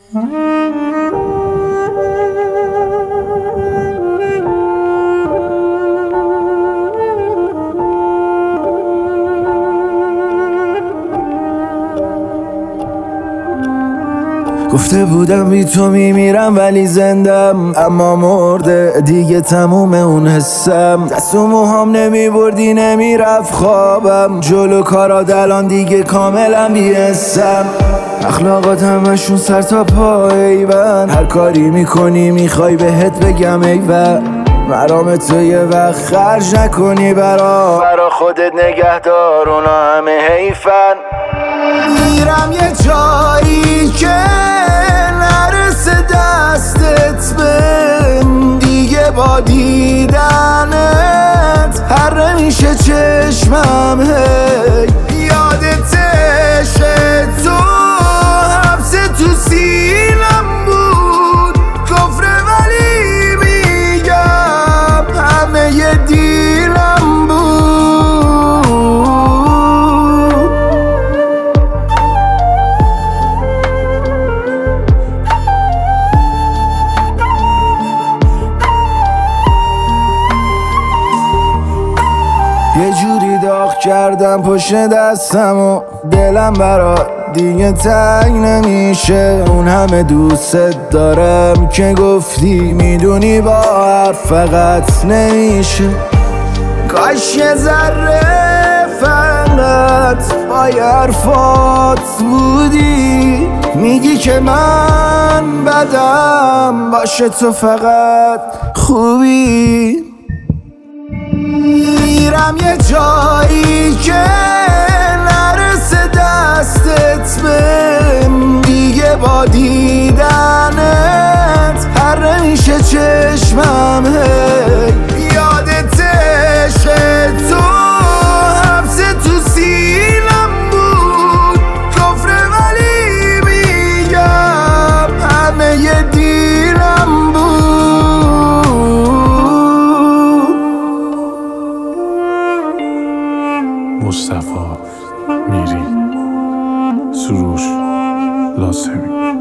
گفته بودم بی تو میمیرم ولی زندم، اما مرده دیگه تموم اون حسم. دست و موهام نمیبردی نمیرفت خوابم، جلو کارات الان دیگه کاملا بی‌حسم. اخلاقات همشون سر تا پایبند، هر کاری میکنی میخوای بهت بگم ایول. مرام تو یه وقت خرج نکنی برا خودت نگهدار، اونا همه حیفن. میرم یه جایی که نرسه دستت بهم، دیگه با دیدنت هر میشه چشمم. هی یادت عشق تو حبس تو سینم بود، کفره ولی میگم همه ی دیلم بود. یه جوری داغ کردم پشت دستم و دلم برات دیگه تنگ نمیشه. اون همه دوست دارم که گفتی میدونی با حرف فقط نمیشه. کاش یه ذره فقط با حرفات بودی، میگی که من بدم باشه تو فقط خوبی. میرم یه جایی که نرسه دستت بهم، دیگه با دیدنت هر میشه چشمم. هی یادت عشق تو حبس تو سینم بود، کفره ولی میگم همه ی دیلم بود. مصطفی میری، سروش لازمی.